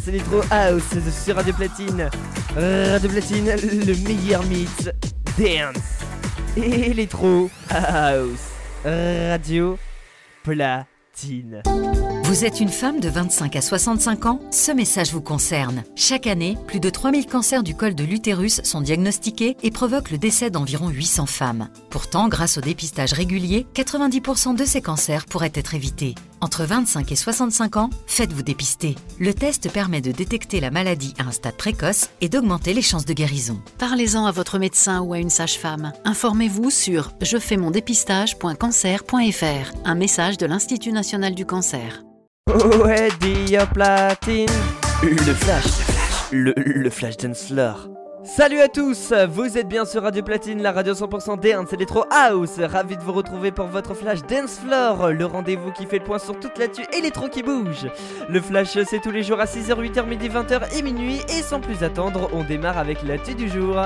c'est l'électro house sur Radio Platine. Radio Platine, le meilleur mix dance et électro house. Radio Platine. Vous êtes une femme de 25 à 65 ans? Ce message vous concerne. Chaque année, plus de 3000 cancers du col de l'utérus sont diagnostiqués et provoquent le décès d'environ 800 femmes. Pourtant, grâce au dépistage régulier, 90% de ces cancers pourraient être évités. Entre 25 et 65 ans, faites-vous dépister. Le test permet de détecter la maladie à un stade précoce et d'augmenter les chances de guérison. Parlez-en à votre médecin ou à une sage-femme. Informez-vous sur jefaimondepistage.cancer.fr. Un message de l'Institut national du cancer. Ouais, Radio Platine. Le flash dance floor. Salut à tous, vous êtes bien sur Radio Platine, la radio 100% dance, c'est l'électro house. Ravi de vous retrouver pour votre flash dance floor, le rendez-vous qui fait le point sur toute l'actu électro qui bouge. Le flash, c'est tous les jours à 6h, 8h, midi, 20h et minuit. Et sans plus attendre, on démarre avec l'actu du jour.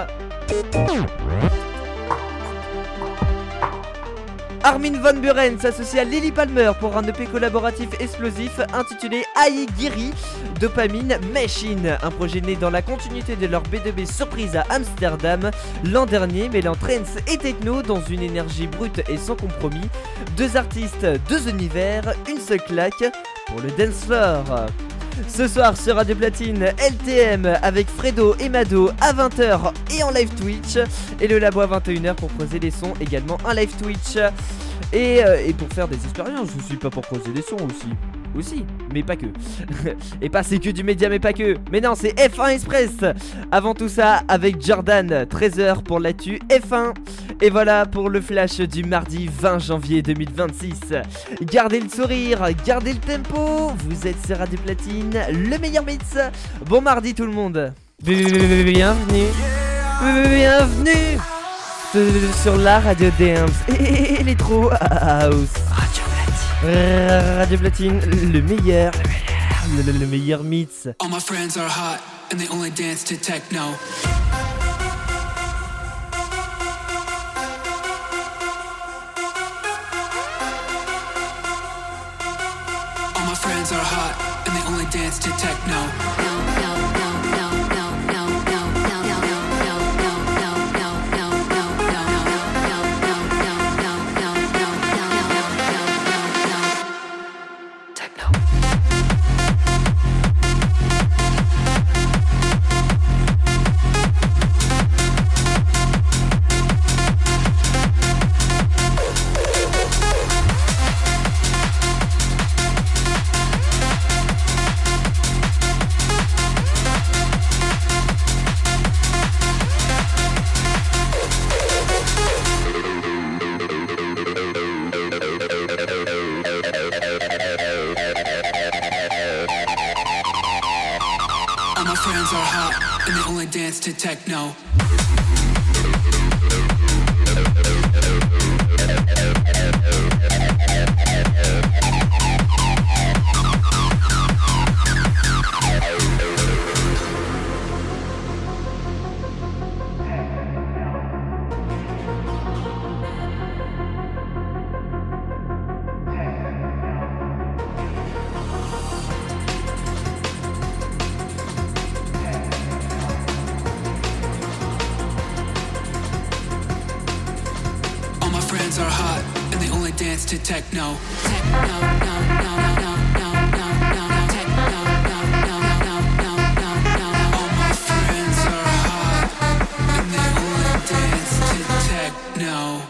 Armin van Buuren s'associe à Lily Palmer pour un EP collaboratif explosif intitulé Aigiri Dopamine Machine, un projet né dans la continuité de leur B2B surprise à Amsterdam l'an dernier, mêlant trance et techno dans une énergie brute et sans compromis. Deux artistes, deux univers, une seule claque pour le dance floor. Ce soir sur Radio Platine, LTM avec Fredo et Mado à 20h et en live Twitch, et le Labo à 21h pour creuser les sons, également en live Twitch. Et pour faire des expériences, je suis pas pour creuser des sons aussi, mais pas que. Et pas c'est que du média, mais pas que. Mais non, c'est F1 Express. Avant tout ça, avec Jordan, 13h pour l'actu F1. Et voilà pour le flash du mardi 20 janvier 2026. Gardez le sourire, gardez le tempo. Vous êtes sur Radio Platine, le meilleur mix. Bon mardi tout le monde. Bienvenue sur la radio dance et l'électro house. Radio Platine, le meilleur mix. All my friends are hot and they only dance to techno. All my friends are hot and they only dance to techno. To techno. Are hot and they only dance to techno. All my friends are hot and they only dance to techno.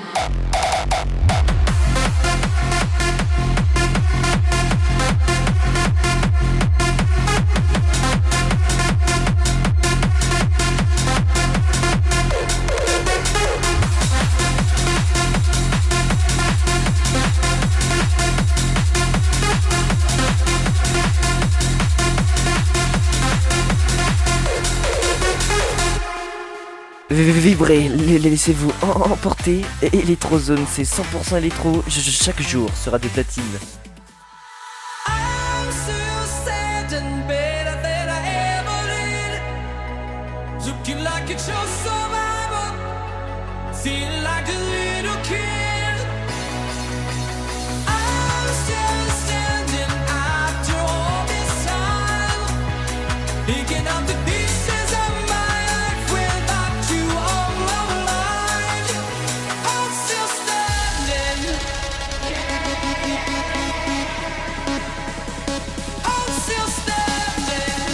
Vibrez, laissez-vous emporter. Electrozone, c'est 100% électro chaque jour sur Radio Platine. Picking up the pieces of my life without you on my mind. I'm still standing. I'm still standing.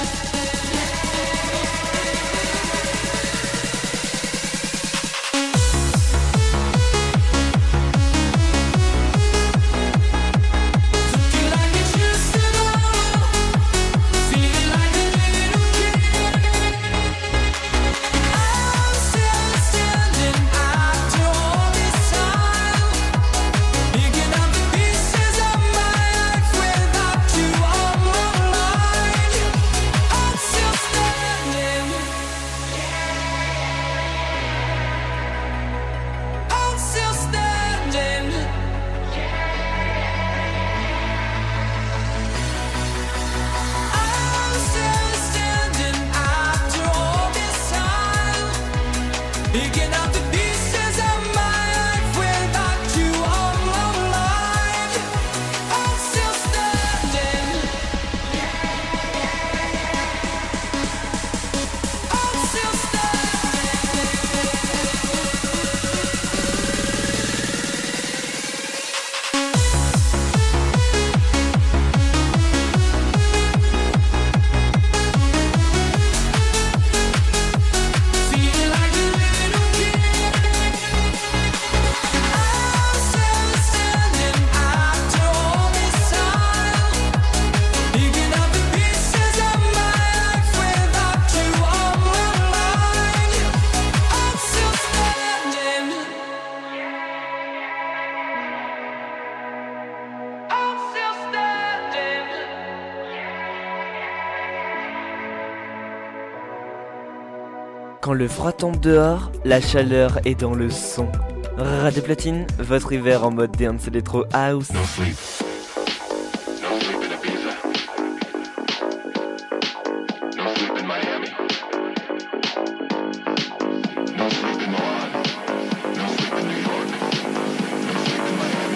Looking like it used to go, feeling like a little kid. I'm still standing after all this time, picking up the pieces of my life without you on my mind. I'm still standing. I'm still standing. I'm still standing after all this time, picking up the pieces of my life without you on my mind. I'm still standing. I'm still feeling like a little kid. I'm still standing after all this time, picking up the pieces of my life without you on my mind. I'm still standing. I'm still standing. Quand le froid tombe dehors, la chaleur est dans le son. Radio Platine, votre hiver en mode dance electro house. No sleep. No sleep in Ibiza. No sleep in Miami. No sleep in Milan. No sleep in New York. No sleep in Miami.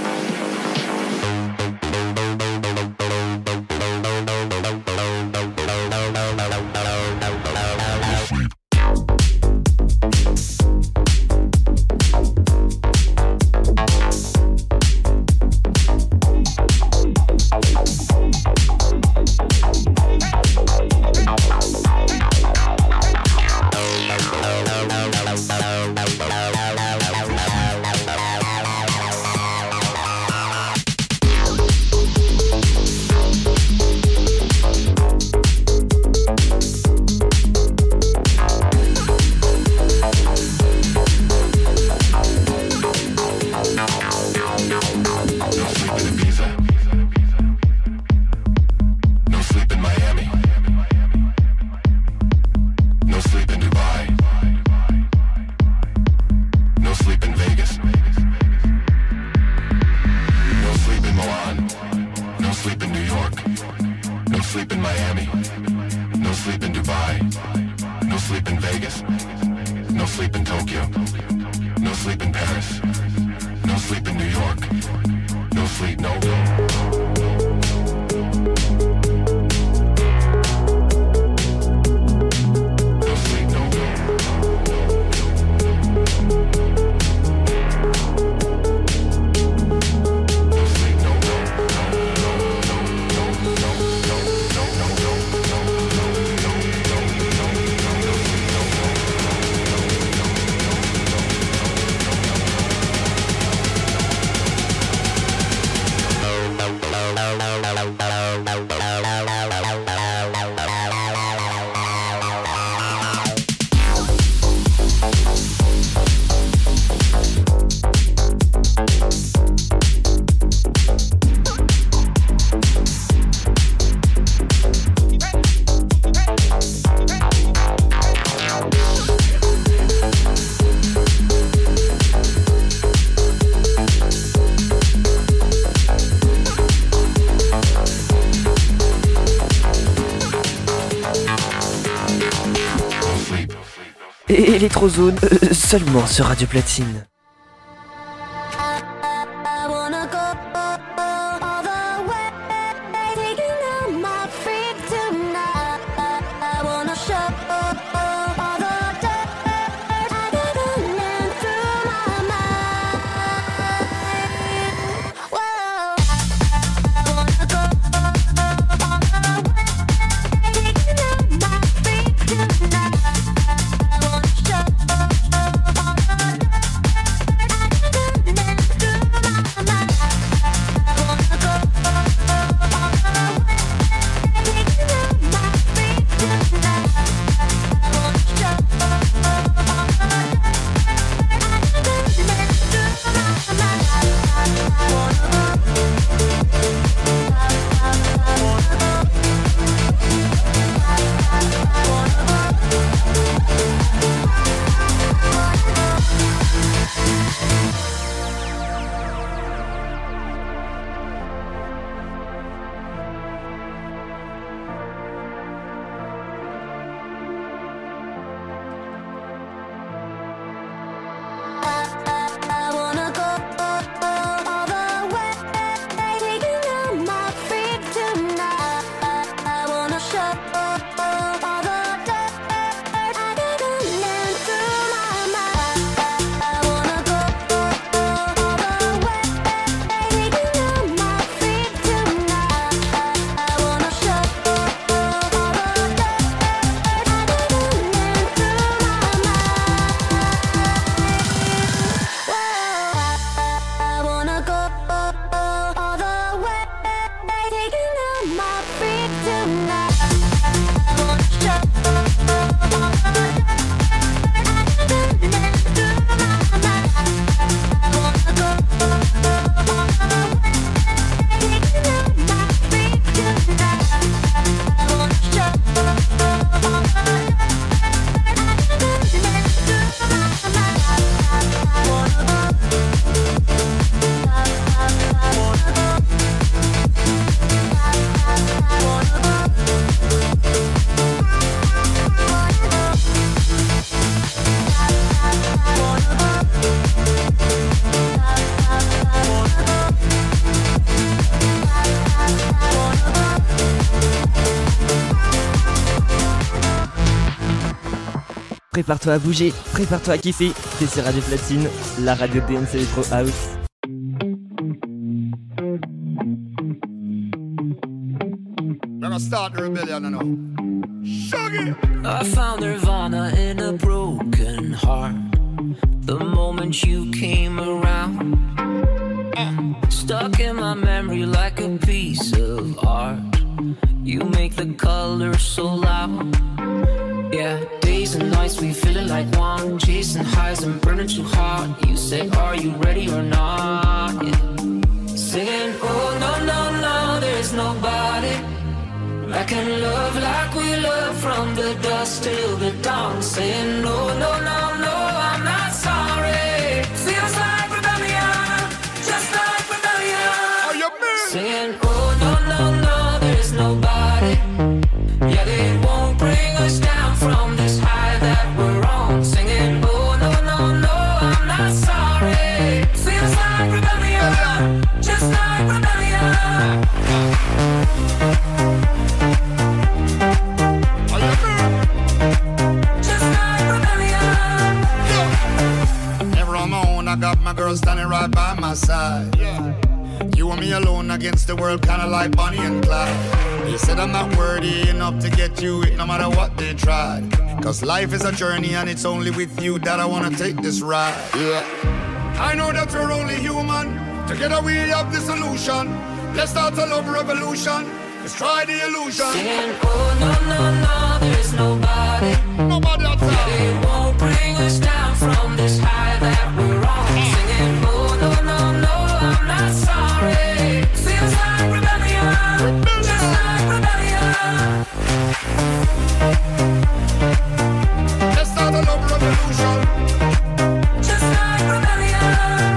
No sleep in Ibiza. No sleep in Miami. No sleep in Dubai. No sleep in Vegas. No sleep in Milan. No sleep in New York. No sleep in Miami. No sleep in Dubai. No sleep in Vegas. No sleep in Tokyo. No sleep in Paris. No sleep in New York. No sleep, no. No sleep, no. No sleep, no. Et Electrozone, seulement sur Radio Platine. I wanna go all the way, taking on my freak tonight. Prépare-toi à bouger, prépare-toi à kiffer. T'es sur Radio Platine, la radio dance Electro House. We're gonna start the rebellion now. Shuggy! I found nirvana in a broken heart. The moment you came around, stuck in my memory like a piece of art. You make the colors so loud. Yeah, days and nights we feeling like one, chasing highs and burning too hard. You say, are you ready or not? Yeah. Singing, oh no, no, no, there's nobody I can love like we love from the dusk till the dawn. Saying no, no, no, no, I'm not sorry. Feels like rebellion, just like rebellion. Are you mean? Saying oh no, no, no, there's nobody. Yeah, they won't bring us down from this high that we're on. Singing oh no, no, no, I'm not sorry. Feels like rebellion, just like rebellion. I got my girl standing right by my side. Yeah. You and me alone against the world, kinda like Bonnie and Clyde. They said I'm not worthy enough to get you it, no matter what they tried. Cause life is a journey and it's only with you that I wanna take this ride. Yeah. I know that we're only human. Together we have the solution. Let's start a love revolution. Let's try the illusion. Saying, oh no, no, no, there's nobody. Nobody outside. They won't bring us down from this high that we're on. Singing, oh no, no, no, I'm not sorry. Feels like rebellion, just like rebellion. Let's start a love revolution. Just like rebellion.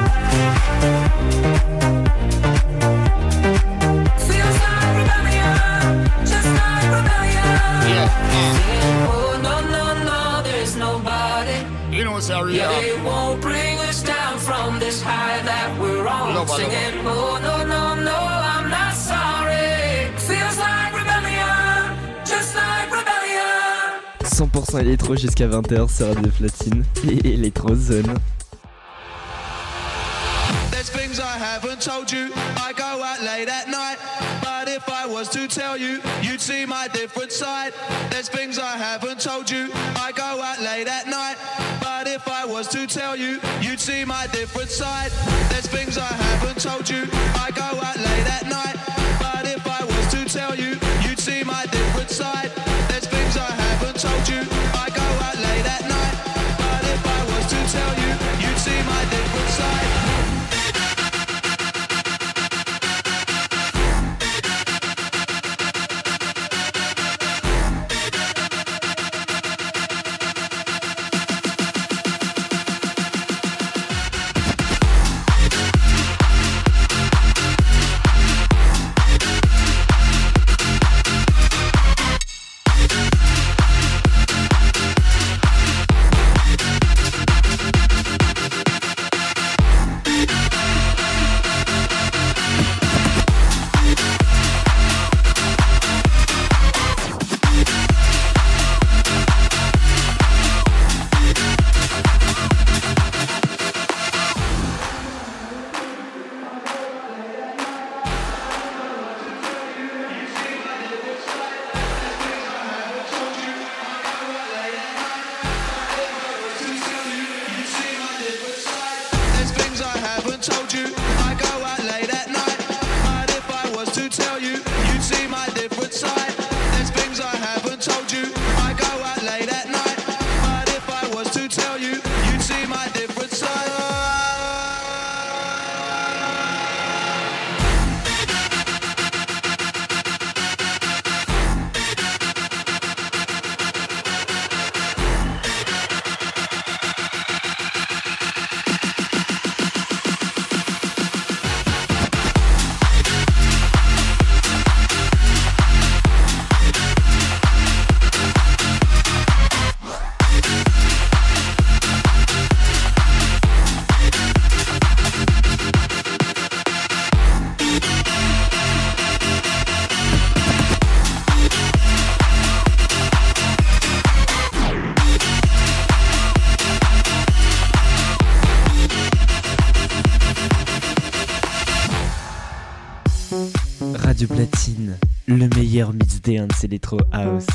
Feels like rebellion, just like rebellion. Yeah. Saying, oh no, no, no, there's nobody. You know what's our Yeah, real. they won't bring us down from this high that we're on. Love, love. Singing, oh no, no, no, I'm not sorry. Feels like rebellion, just like rebellion. 100% électro jusqu'à 20h sur Radio Platine et Electrozone. There's things I haven't told you. I go out late at night, but if I was to tell you, you'd see my different side. There's things I haven't told you. I go out late at night, but if I was to tell you, you'd see my different side. There's things I haven't told you. I go out late at night, but if I was to tell you, you'd see my different side. There's things I haven't told you. I go out late at night, but if I was to tell you, you'd see my different side. Radio Platine, le meilleur mix dance Electro House.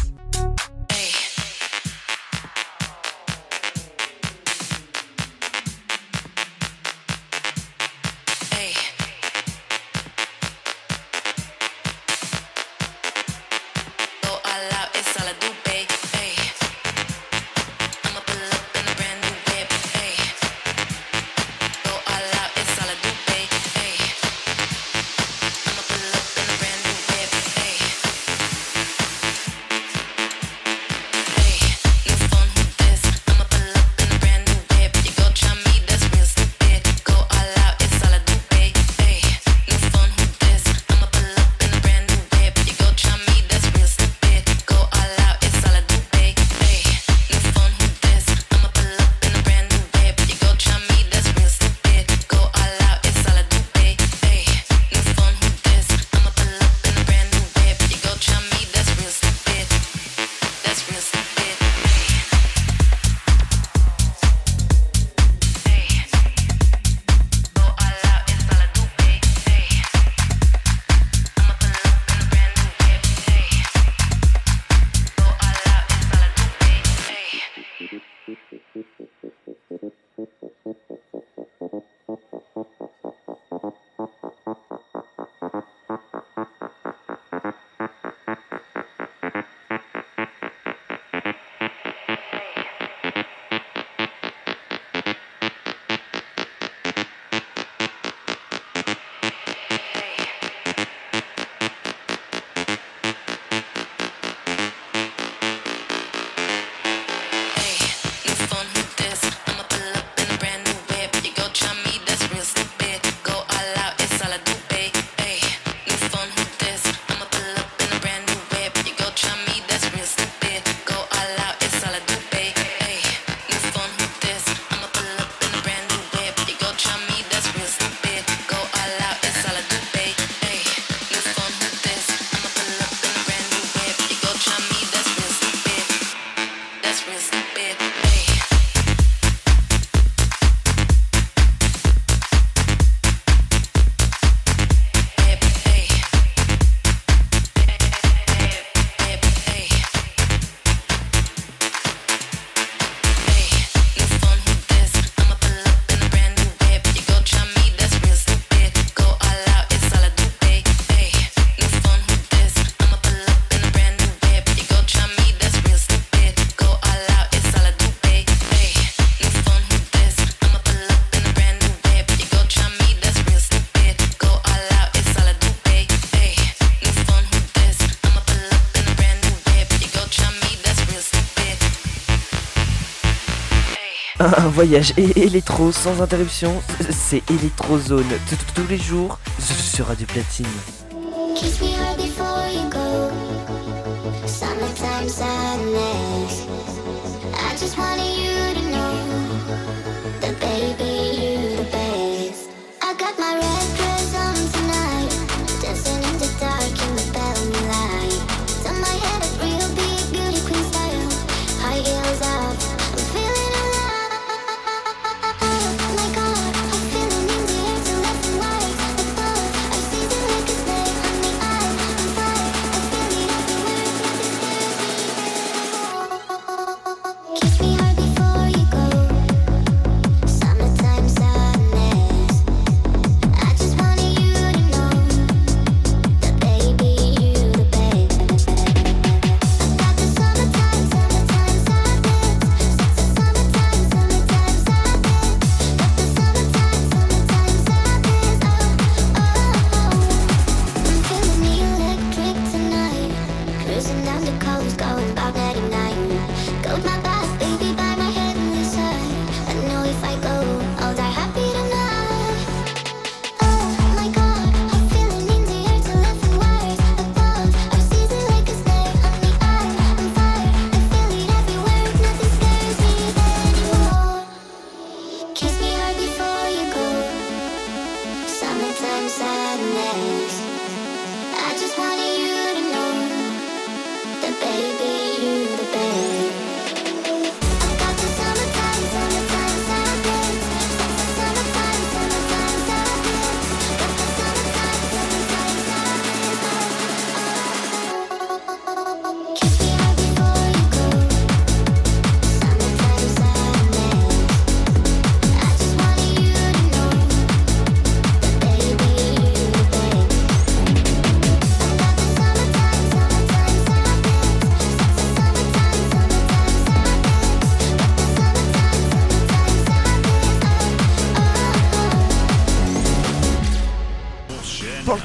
Un voyage électro sans interruption, c'est Electrozone tous les jours sur Radio Platine. Kiss me hard before you go. Summertime sadness. I just wanted you to know that baby you the best. I got my red dress on tonight, dancing in the dark in the balcony light. Turn my head up real big, beauty queen style. High heels up, I'm feeling alive. Oh my God, I'm feeling in the air to left and right. Above, I see the liquor stay on the eye.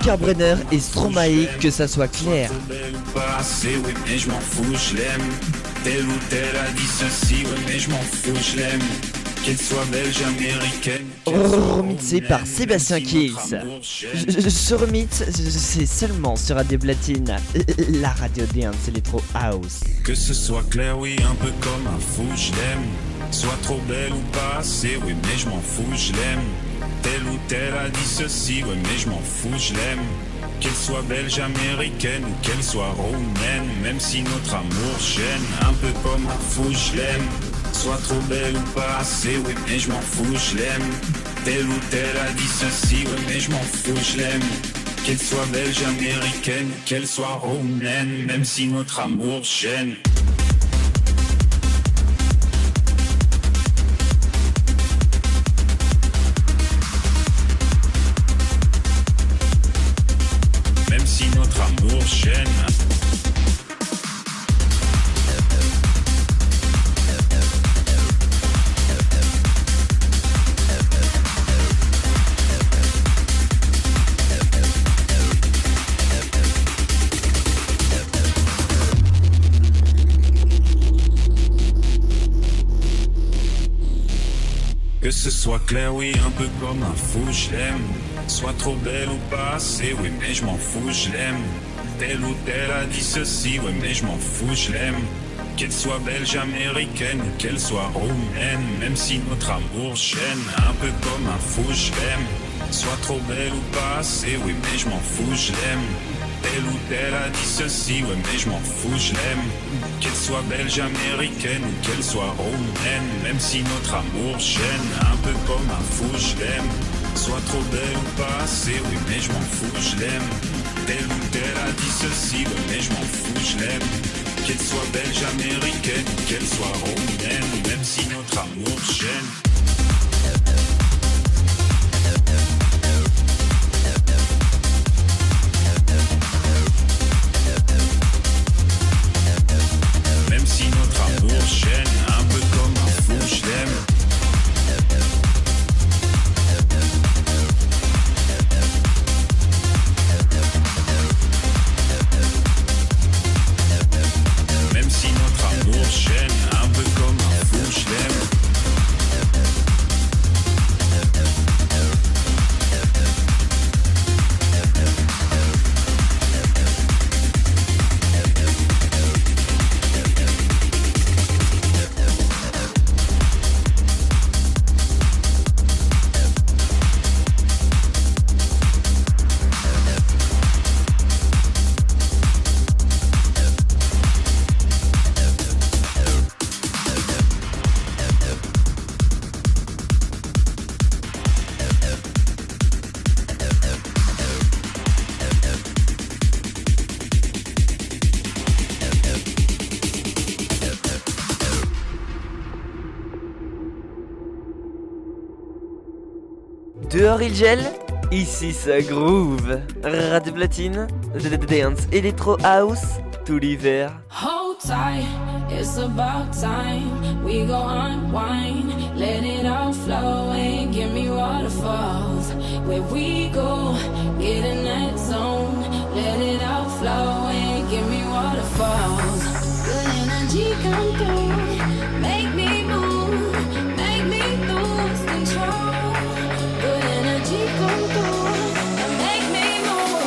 Oscar Brenner et Stromae, que ça soit clair. Pas assez, oui, mais je m'en fous, je l'aime. Tel ou tel a dit ceci, oui, mais je m'en fous, je l'aime. Qu'elle soit belge, américaine. Remixé par Sébastien Kills. Ce remix, c'est seulement sur Radio Platine, la radio dance Electro House. Que ce soit clair, oui, un peu comme un fou, je l'aime. Soit trop belle ou pas assez, oui, mais je m'en fous, je l'aime. Tel ou tel a dit ceci, oui, mais je m'en fous, je l'aime. Qu'elle soit belge, américaine ou qu'elle soit roumaine, même si notre amour gêne, un peu comme un fou, je l'aime. Soit trop belle ou pas assez, oui, mais je m'en fous, je l'aime. Tel ou tel a dit ceci, oui, mais je m'en fous, je l'aime. Qu'elle soit belge, américaine ou qu'elle soit roumaine, même si notre amour gêne. Même si notre amour gêne. Que ce soit clair, oui, un peu comme un fou, je l'aime. Soit trop belle ou pas assez, oui, mais je m'en fous, je l'aime. Tel ou tel a dit ceci, oui, mais je m'en fous, je l'aime. Qu'elle soit belge, américaine ou qu'elle soit roumaine, même si notre amour gêne, un peu comme un fou, je l'aime. Soit trop belle ou pas assez, oui, mais je m'en fous, je l'aime. Tel ou tel a dit ceci, ouais, mais je m'en fous, je l'aime. Qu'elle soit belge, américaine ou qu'elle soit roumaine, même si notre amour gêne, un peu comme un fou, je l'aime. Soit trop belle ou pas assez, oui, mais je m'en fous, je l'aime. Tel ou tel a dit ceci, ouais, mais je m'en fous, je l'aime. Qu'elle soit belge, américaine ou qu'elle soit roumaine, même si notre amour gêne. Même si notre amour gêne, un peu comme un fou, je l'aime. Même si notre amour gêne, un peu comme un fou, je l'aime. Dehors il gèle, ici ça groove. Radio Platine, dance Electro House, tout l'hiver. Hold tight, it's about time. We go unwind, let it all flow and give me waterfalls. Where we go, get in that zone. Let it all flow and give me waterfalls. Good energy come through, make me move, make me lose control. Good energy come through and make me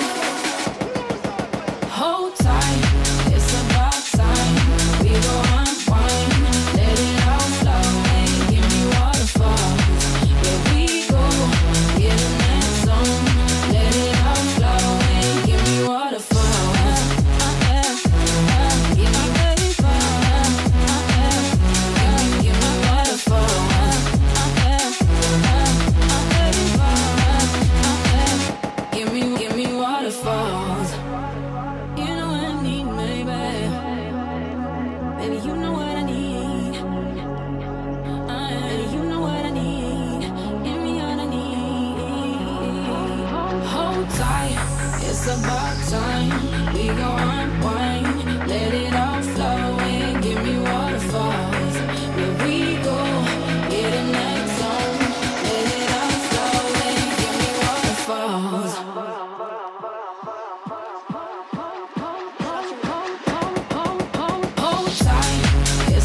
move. Hold tight, it's about time. We go unwind, let it all flow and give me waterfalls. Where we go, get in that zone. Let it all flow and give me waterfalls. Give me waterfalls. Give me waterfalls. Give me waterfalls. You know what I need, baby. Baby, you know what I need. Baby, you know what I need. Give me what I need. Hold tight, it's about time. We go unwind, let it all flow and give me waterfalls. Where we go, get in that zone. Let it all flow and give me waterfalls.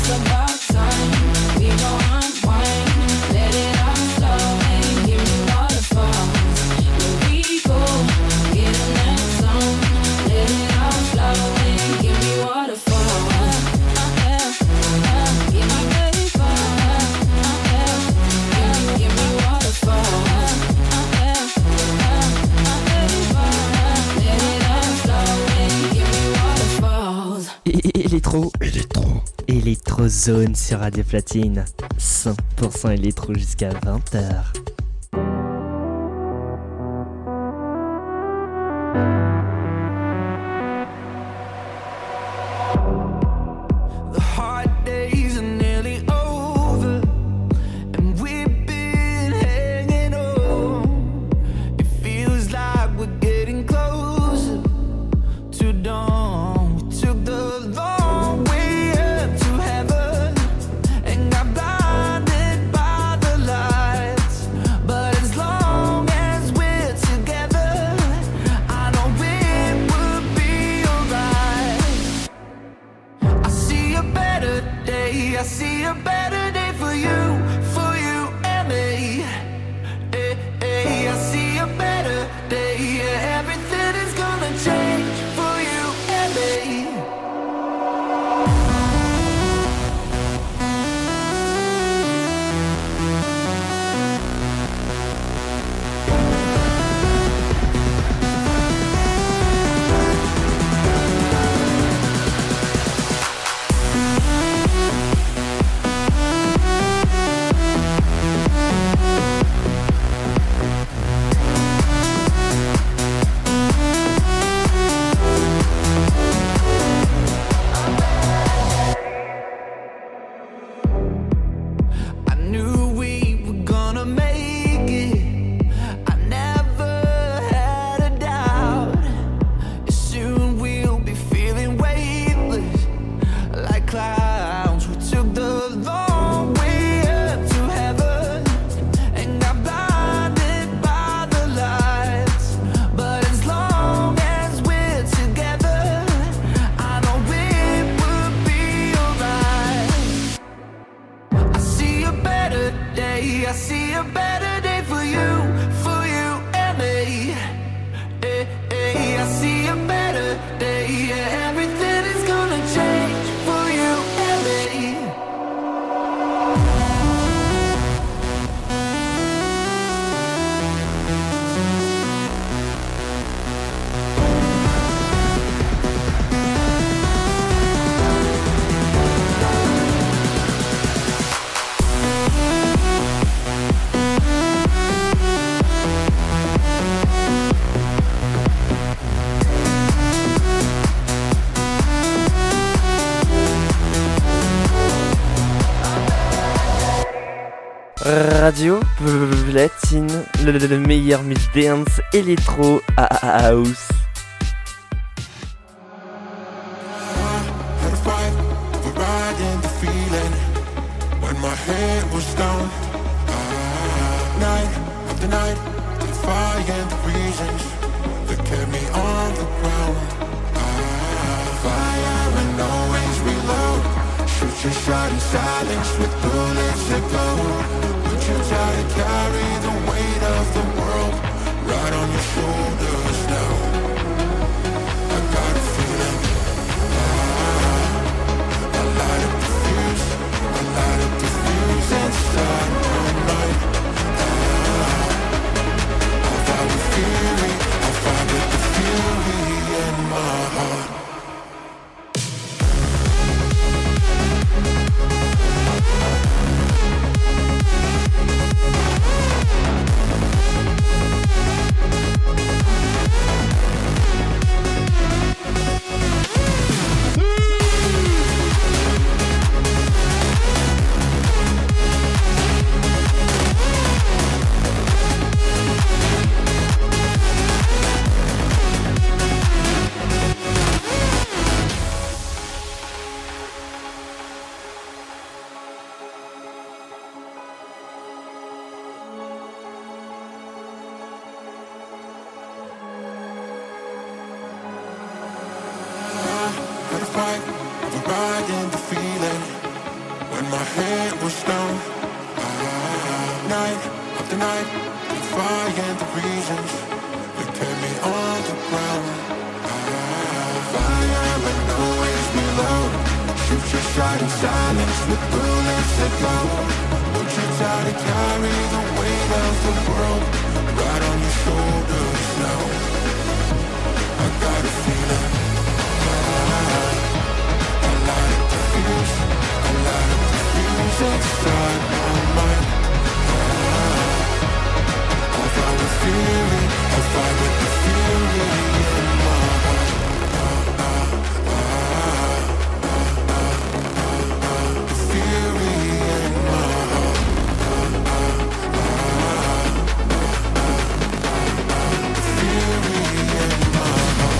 It's about time we go unwind, let it all flow and give me waterfalls. Here we go, get in that zone, let it all flow and give me waterfalls. Give me paper, give me waterfalls. Let it all flow and give me waterfalls. Électrozone sur Radio Platine. 100% électro jusqu'à 20h. The hard days are nearly over, and we've been hanging on. It feels like we're getting closer to dawn. We took the long way up to heaven and got blinded by the lights. But as long as we're together, I know it will be alright. I see a better day, I see a better day for you and me. I see a better day, yeah, everything is gonna change for you and me. I knew we were gonna make it. I never had a doubt. Soon we'll be feeling weightless like clouds. We took the long way up to heaven and got blinded by the lights. But as long as we're together, I know it will be alright. I see a better day, I see a better day for you and me. I see a better day, yeah, everything is gonna change for you and me. Radio Platine, le meilleur mix dance électro house. Had a fight, a ride in the feeling when my head was down. Night after night, defying the reasons that kept me on the ground. Fire and always reload. Shoot your shot in silence with bullets that go. Would you try to carry the weight of the world right on your shoulders now? I got a feeling. I light up the fuse, I light up the fuse inside my mind. I find the fury, I find the fury in my heart. fight, overriding the feeling my head was down. Night after night, the fire and the reasons that kept me on the ground. Fire but always below. Shoot your shot in silence with bullets that go. Would you try to carry the weight of the world right on your shoulders now? I got a feeling. I like the feels. I like the feels inside my mind. I find the feeling. I find the feeling in my heart. The feeling in my heart. The feeling in my heart.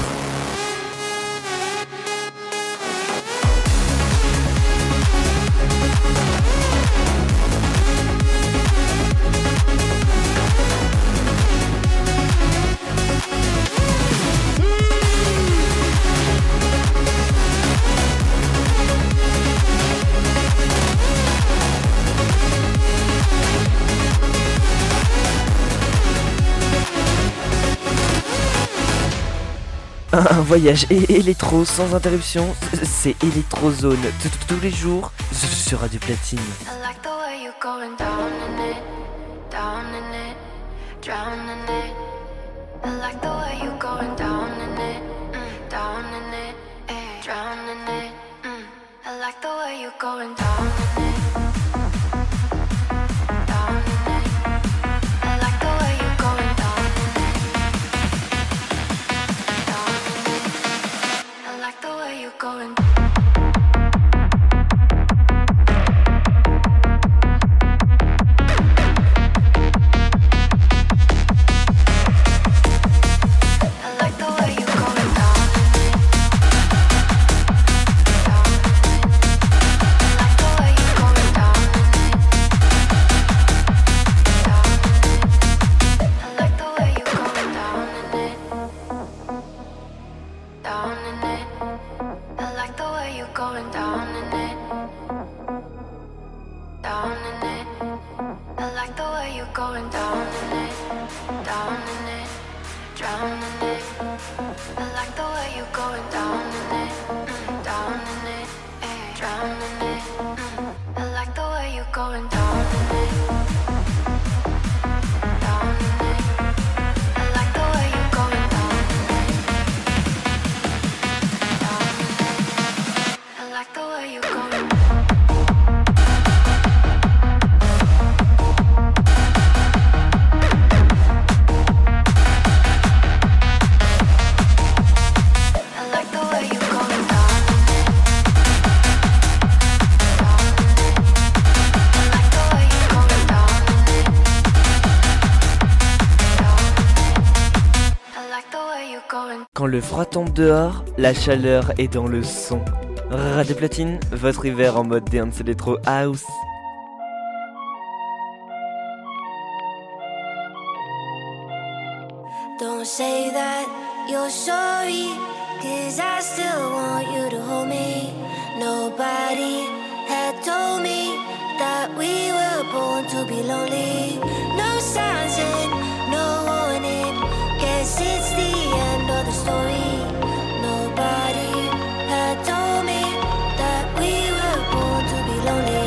Un voyage électro sans interruption, c'est Electrozone tous les jours sur Radio Platine. I like the way you're going down in it, drowning it. I like the way you're going down in it, drowning it. I like the way you're going down in it, down in it. I like the way you're going down in it, down in it. I like the way you're going. Quand le froid tombe dehors, la chaleur est dans le son. Radio Platine, votre hiver en mode dance electro house. Don't say that you're sorry, 'cause I still want you to hold me. Nobody had told me that we were born to be lonely. No signs and no warning, guess it's the end of the story. Nobody had told me that we were born to be lonely.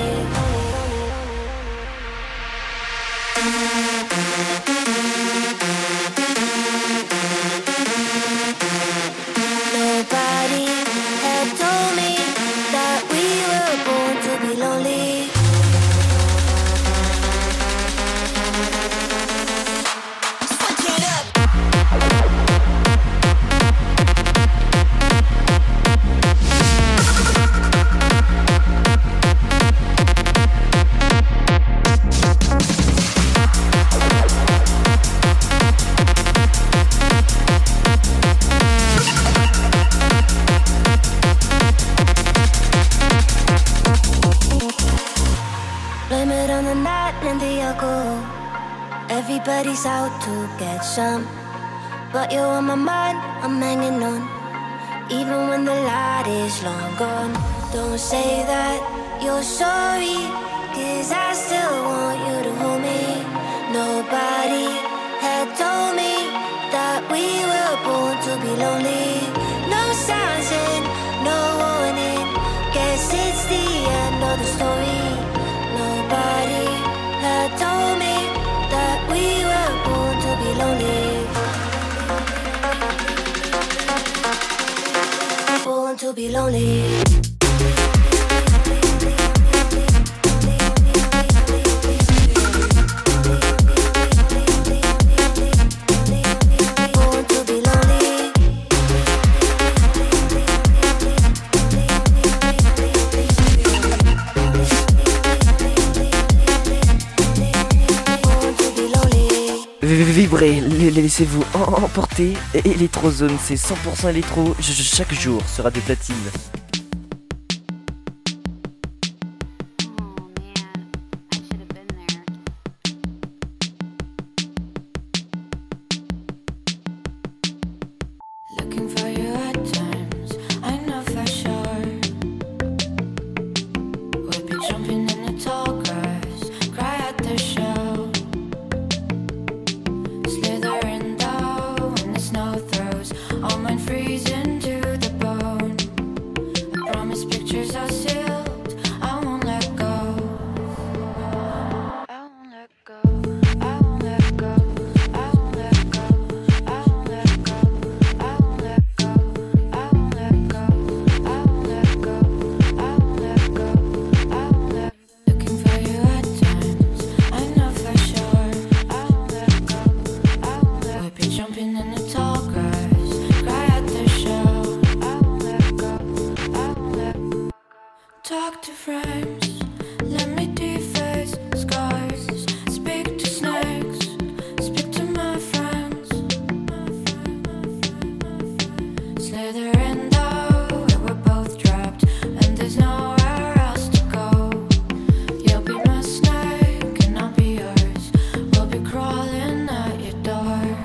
Nobody had told me that we were born to be lonely. Switch it up. Blame it on the night and the alcohol. Everybody's out to get some, but you're on my mind, I'm hanging on. Even when the light is long gone, Don't say that you're sorry, 'cause I still want you to hold me. Nobody had told me that we were born to be lonely. No signs and no warning, guess it's the end of the story. Nobody had told me that we were born to be lonely. Born to be lonely. Vibrez, laissez-vous emporter. Electrozone, c'est 100% électro. Chaque jour sera de platine. Looking for you at times, I know for sure. We'll be jumping in the tall grass, cry at the show. Slithering down when the snow throws all mine freezing to the bone. I promise pictures are sealed, I won't let go. I won't let go. I won't let go. I won't let go. I won't let go. I won't let go. I won't let go. I won't let go. I won't let go. I won't let. Looking for you at times, I know for sure. I won't let go. I won't let. We'll be jumping in the tall grass, cry at the show. I won't let go. I won't let. Talk to friends, let me deface scars. Speak to snakes, speak to my friends. Slithering down where we're both trapped, and there's nowhere else to go. You'll be my snake and I'll be yours. We'll be crawling at your doors.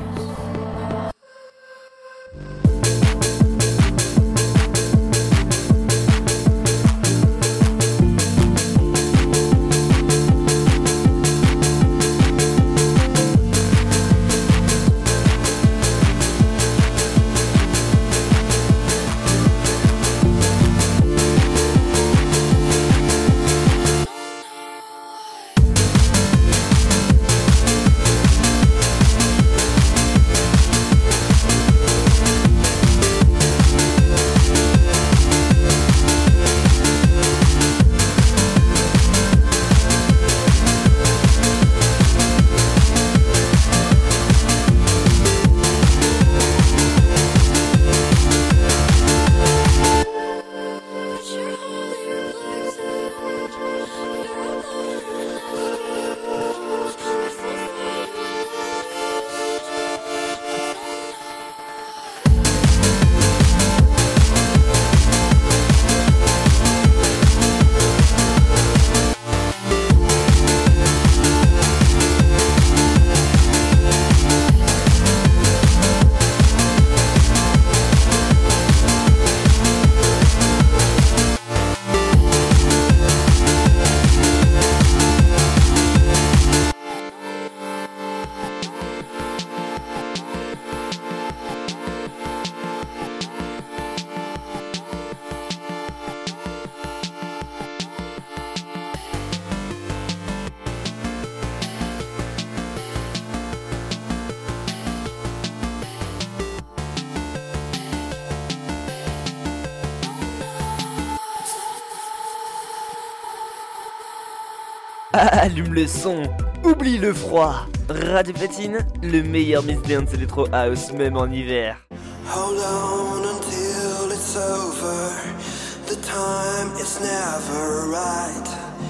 Allume le son, oublie le froid. Radio Platine, le meilleur mix dance electro house même en hiver. Hold on until it's over. The time is never right.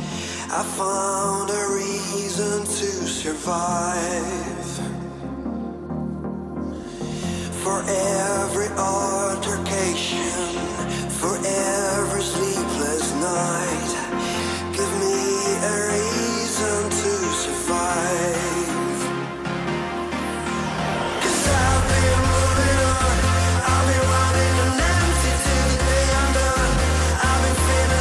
I found a reason to survive. For every altercation, for every sleepless night, give me a reason to survive. 'Cause I've been moving on, I've been running on empty till the day I'm done. I've been feeling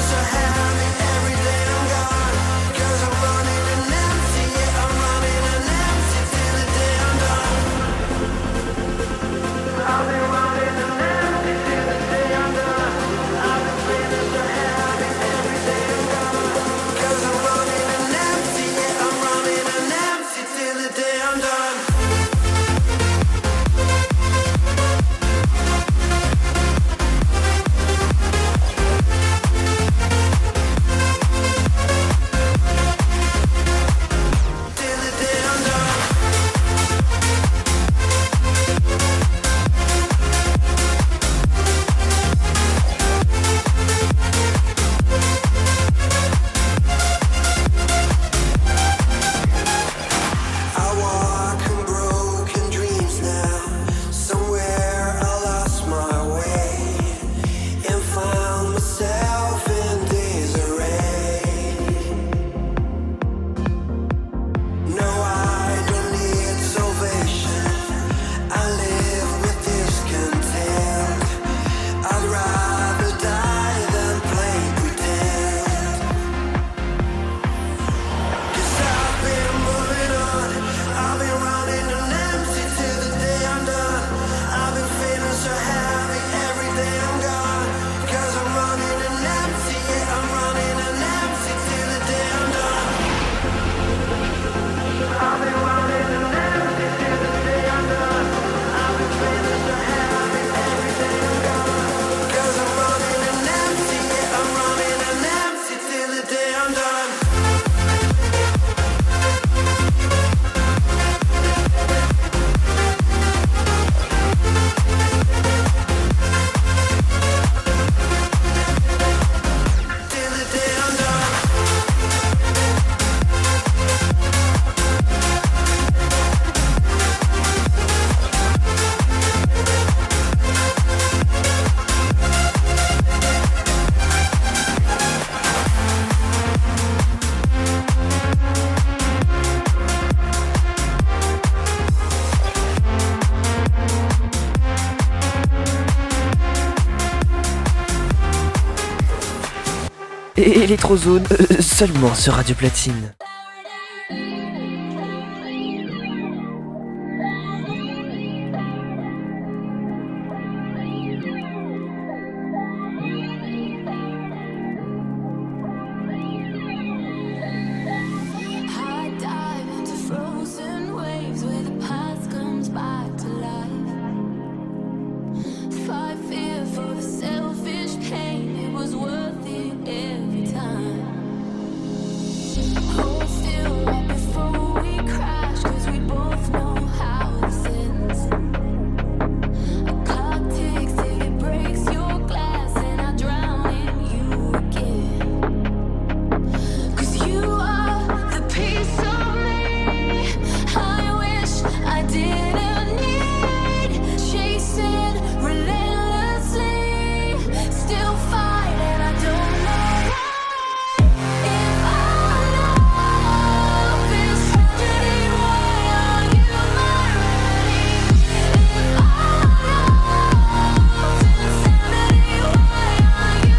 Electrozone, seulement sur Radio Platine. I dive into frozen waves where the past comes back to life. Fight fear for the selfish pain, it was worth it every time. Hold still right before we crash, 'cause we both know how this ends. A clock ticks till it breaks your glass, and I drown in you again. 'Cause you are the piece of me I wish I didn't need. Chasing relentlessly, still fight and I don't know why. If our love is tragedy, why are you my remedy? If our love is insanity, why are you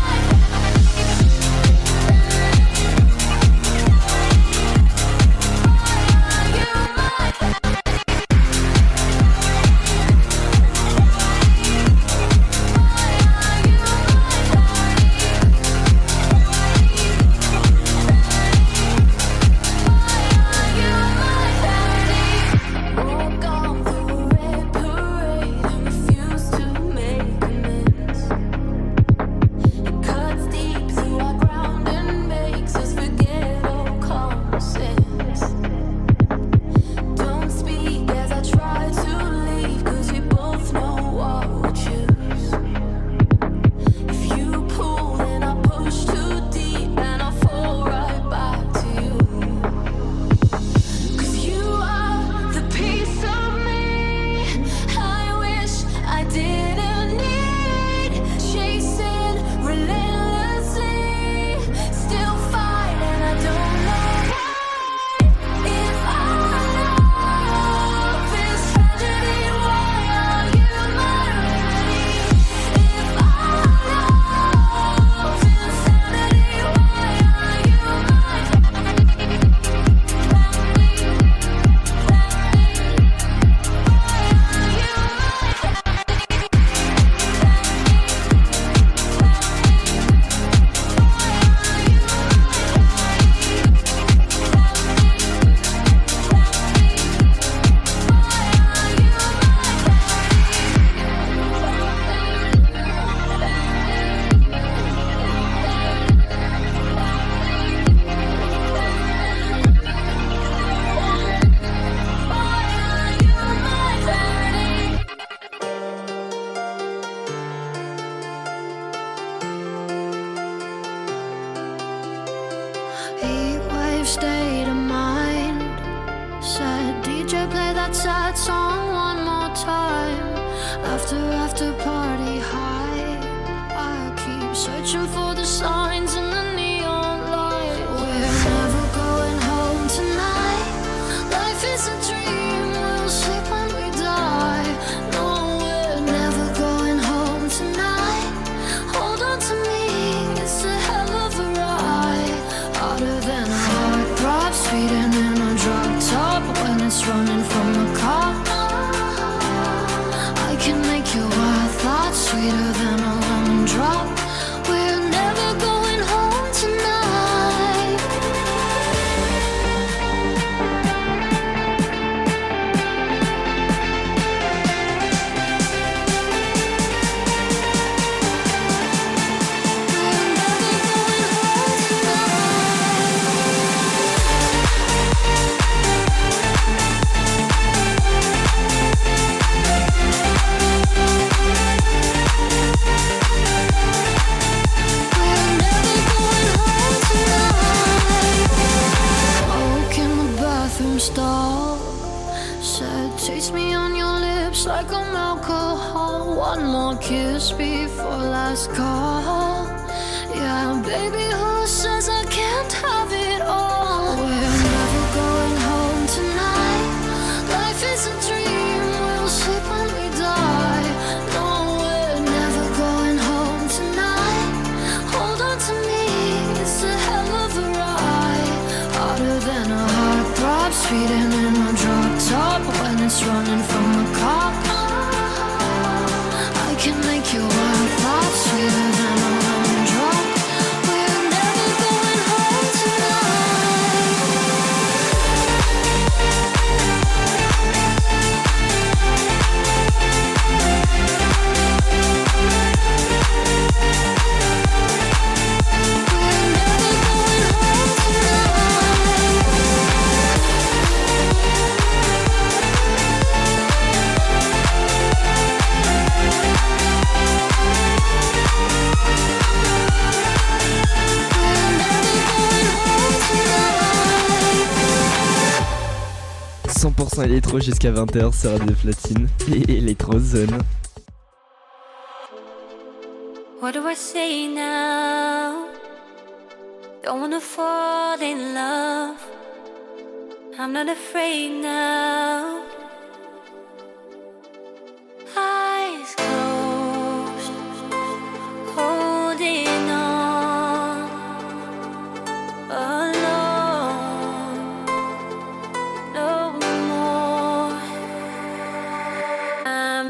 walk on through a red parade and refuse to make amends? It cuts deep through our ground and makes us forget all common sense. Don't speak as I try to leave, 'cause we both know what we'll choose. If you pull, then I push too deep and I fall right back to you. 'Cause you are the piece of me I wish I didn't need. Chasing relentlessly, still fight and I don't know why. If our love is tragedy, why are you my remedy? If our love is insanity, why are you Heat wave state of mind. Said DJ play that sad song one more time. After party high, I keep searching for the signs in the neon light. We're never going home tonight. Life is a dream, we'll sleep when we die. No, we're never going home tonight. Hold on to me, it's a hell of a ride. Harder than a heart throb, speeding in a drop top when it's running from the car. I can make your wild thoughts sweeter than a lemon drop. We're never going home tonight. Stall said, taste me on your lips like I'm alcohol. One more kiss before last call. Yeah, baby, who says I can't have it all? We're never going home tonight. Life is a dream, we'll sleep when we die. No, we're never going home tonight. Hold on to me, speeding in a drop top when it's running from a cop. I can make your wild thoughts sweeter than a lemon drop. We're never going home tonight. 100% électro jusqu'à 20h sur Radio Platine et Electrozone. What do I say now? Don't wanna fall in love. I'm not afraid now. Eyes closed, holding on, alone, no more. I'm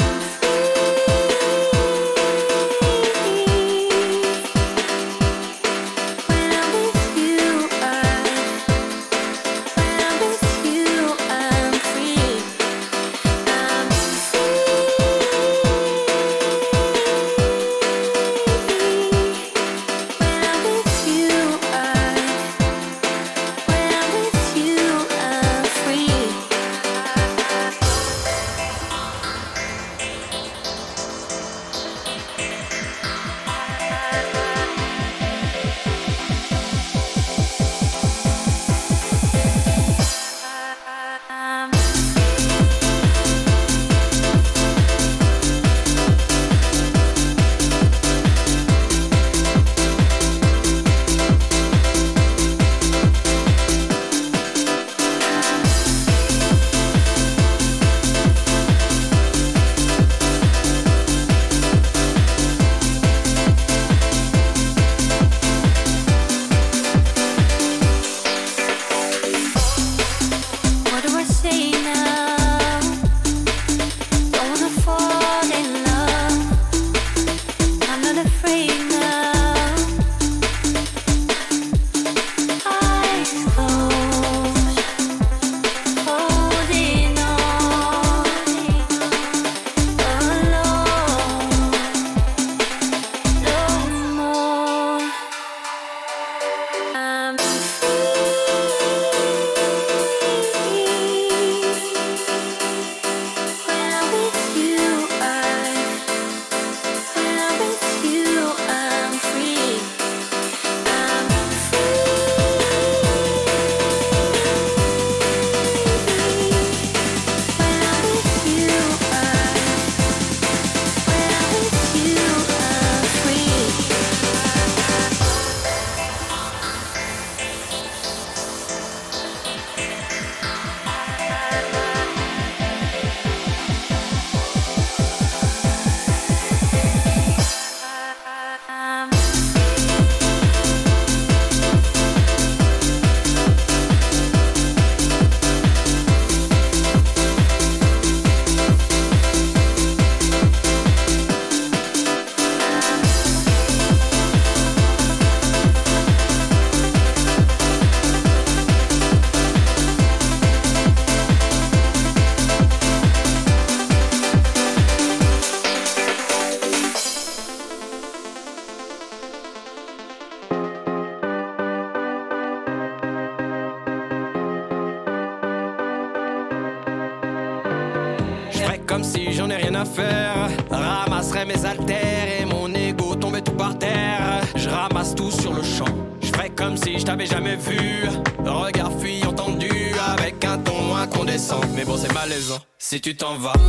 comme si j'en ai rien à faire. Ramasserai mes haltères et mon ego tombait tout par terre. Je ramasse tout sur le champ. Je ferai comme si je t'avais jamais vu. Regard fuyant tendu avec un ton moins condescend. Mais bon c'est malaisant si tu t'en vas.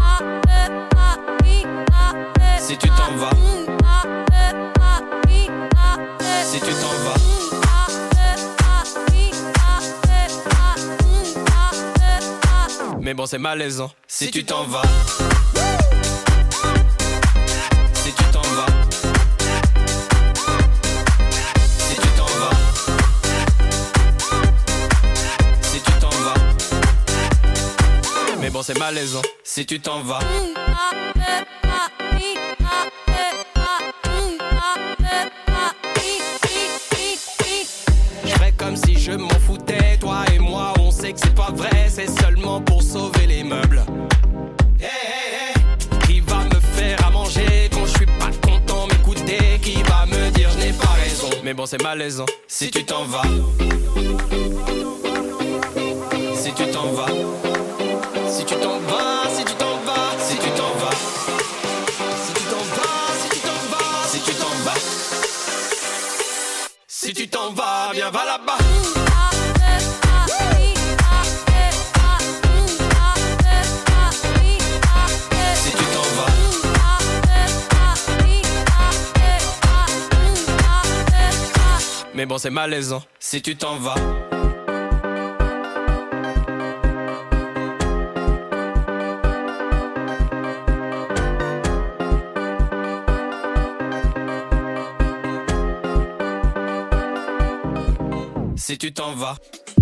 Si tu t'en vas. Si tu t'en vas. Mais bon c'est malaisant si tu t'en vas. Si tu t'en vas. Si tu t'en vas. Si tu t'en vas. bon c'est malaisant si tu t'en vas. Je ferais comme si je m'en foutais. Toi et moi on sait que c'est pas vrai. C'est seulement pour sauver les meubles. Hey, hey, hey. Qui va me faire à manger quand je suis pas content m'écouter? Qui va me dire je n'ai pas raison? Mais bon c'est malaisant si tu t'en vas. Si tu t'en vas. Si tu t'en vas, si tu t'en vas, si tu t'en vas. Si tu t'en vas, si tu t'en vas, si tu t'en vas. Si tu t'en vas, viens va là-bas. Si tu t'en vas. Mais bon c'est malaisant si tu t'en vas. Si tu t'en vas.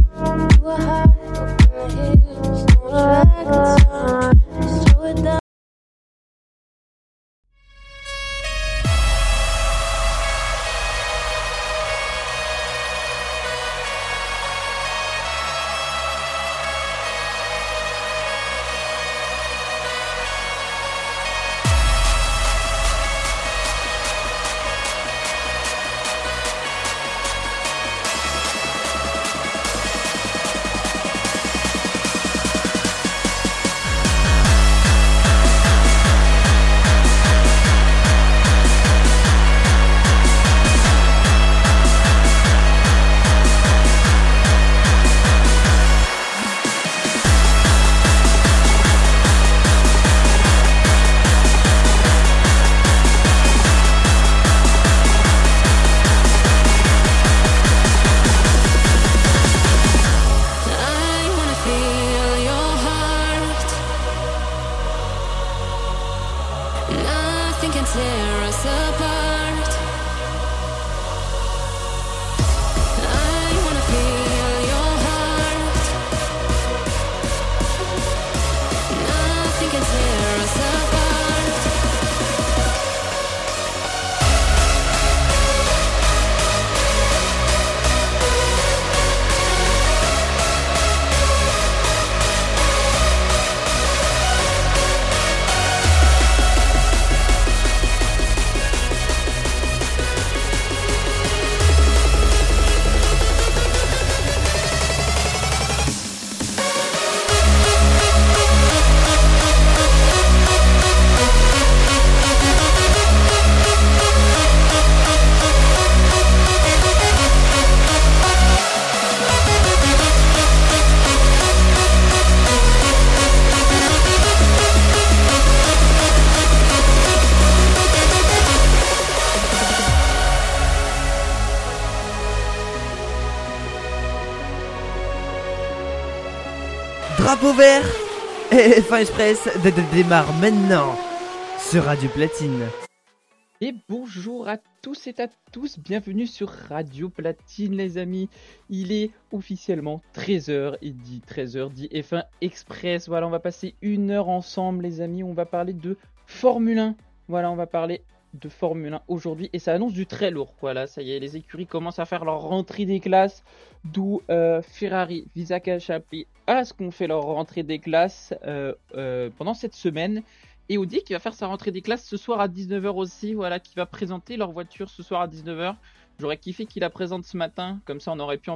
Drapeau vert et F1 Express démarre maintenant sur Radio Platine. Et bonjour à tous et à tous, bienvenue sur Radio Platine les amis. Il est officiellement 13h et dit 13h dit F1 Express. Voilà, on va passer 1 heure ensemble les amis, on va parler de Formule 1. Voilà, on va parler de Formule 1 aujourd'hui et ça annonce du très lourd. Voilà, ça y est, les écuries commencent à faire leur rentrée des classes, d'où Ferrari, Vizsacalcs et Haas qui ont fait leur rentrée des classes pendant cette semaine. Et Audi qui va faire sa rentrée des classes ce soir à 19h aussi, voilà, qui va présenter leur voiture ce soir à 19h. J'aurais kiffé qu'il la présente ce matin, comme ça on aurait pu en